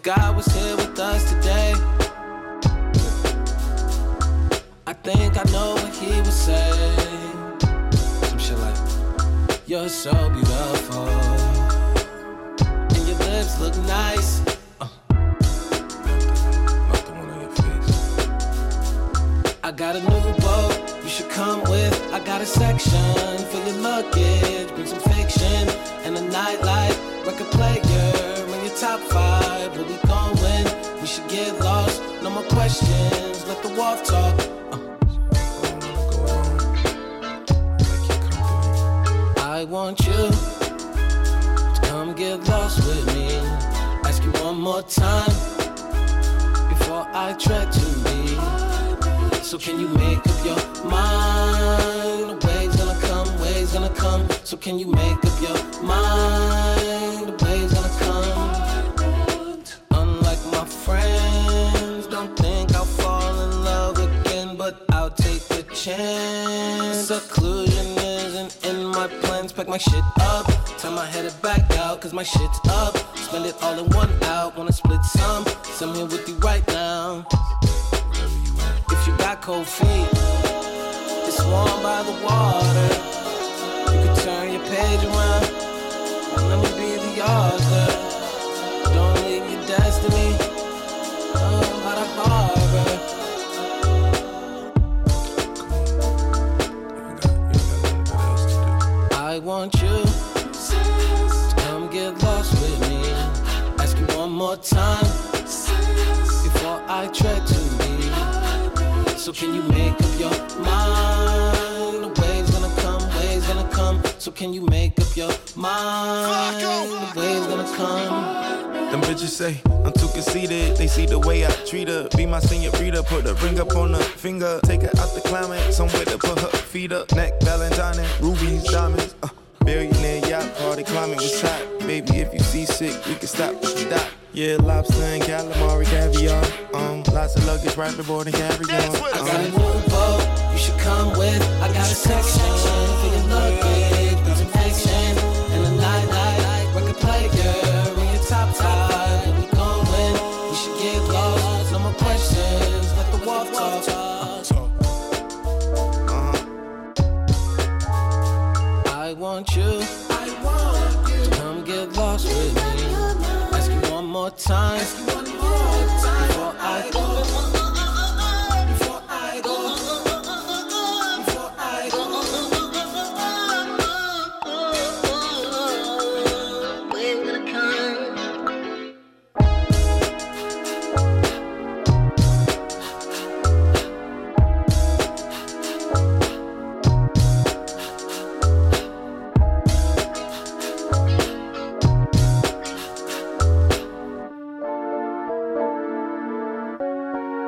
If God was here with us today, I think I know what he would say. Some shit like, you're so beautiful, and your lips look nice. Not the one on your face. I got a new boat, you should come with. I got a section for your luggage. Bring some fiction and a nightlight record player. In your top 5, where we going? We should get lost, no more questions. Let the walk talk. I want you to come get lost with me. Ask you one more time before I tread too deep. So can you make up your mind? The way's gonna come, way's gonna come. So can you make up your mind? The way's gonna come. Unlike my friends, don't think I'll fall in love again, but I'll take a chance. Seclusion isn't in my plans. Pack my shit up, turn my head back out, cause my shit's up. Spend it all in one out, wanna split some. So I'm here with you right now. If you got cold feet, it's warm by the water. You can turn your page around, let me be the author. Don't leave your destiny by the harbor. I want you to come get lost with me. Ask you one more time before I tread too deep. So can you make up your mind? The wave's gonna come, wave's gonna come. So can you make up your mind? The wave's gonna come. Them bitches say I'm too conceited. They see the way I treat her. Be my senorita, put a ring up on her finger. Take her out the climate, somewhere to put her feet up. Neck, Valentine, rubies, diamonds. Billionaire yacht party, climbing was hot. Baby, if you seasick, we can stop. Yeah, lobster and calamari, caviar. Lots of luggage, right aboard and carry on. I got a new boat, you should come with. I got a section for your luggage. Bring some fiction and a nightlight record player. In your top 5, where we going? We should get lost, no more questions. Let the walk talk. I want you to come get lost with me. Ask you one more time before I